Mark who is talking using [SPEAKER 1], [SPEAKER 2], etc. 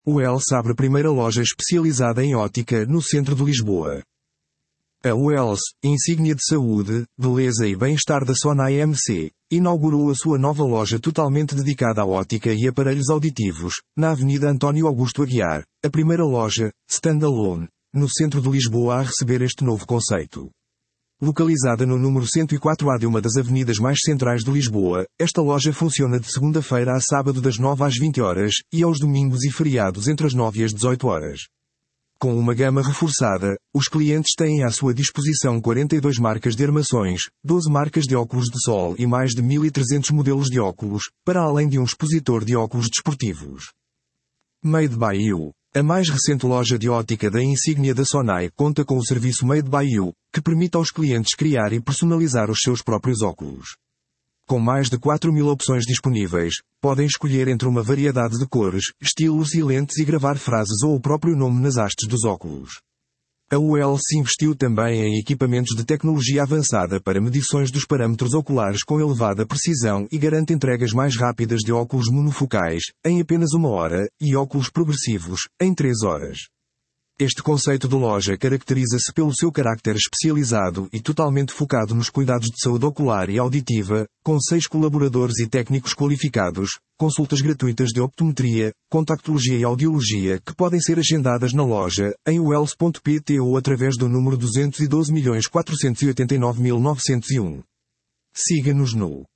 [SPEAKER 1] O Wells abre a primeira loja especializada em ótica no centro de Lisboa. A Wells, insígnia de saúde, beleza e bem-estar da Sonai MC, inaugurou a sua nova loja totalmente dedicada à ótica e aparelhos auditivos, na Avenida António Augusto Aguiar, a primeira loja, standalone, no centro de Lisboa a receber este novo conceito. Localizada no número 104A de uma das avenidas mais centrais de Lisboa, esta loja funciona de segunda-feira a sábado das 9 às 20 horas, e aos domingos e feriados entre as 9 e as 18 horas. Com uma gama reforçada, os clientes têm à sua disposição 42 marcas de armações, 12 marcas de óculos de sol e mais de 1.300 modelos de óculos, para além de um expositor de óculos desportivos. Made by You. A mais recente loja de ótica da insígnia da Sonai conta com o serviço Made by You, que permite aos clientes criar e personalizar os seus próprios óculos. Com mais de 4.000 opções disponíveis, podem escolher entre uma variedade de cores, estilos e lentes e gravar frases ou o próprio nome nas hastes dos óculos. A Wells investiu também em equipamentos de tecnologia avançada para medições dos parâmetros oculares com elevada precisão e garante entregas mais rápidas de óculos monofocais, em apenas 1 hora, e óculos progressivos, em 3 horas. Este conceito de loja caracteriza-se pelo seu carácter especializado e totalmente focado nos cuidados de saúde ocular e auditiva, com 6 colaboradores e técnicos qualificados, consultas gratuitas de optometria, contactologia e audiologia que podem ser agendadas na loja, em wells.pt ou através do número 212.489.901. Siga-nos no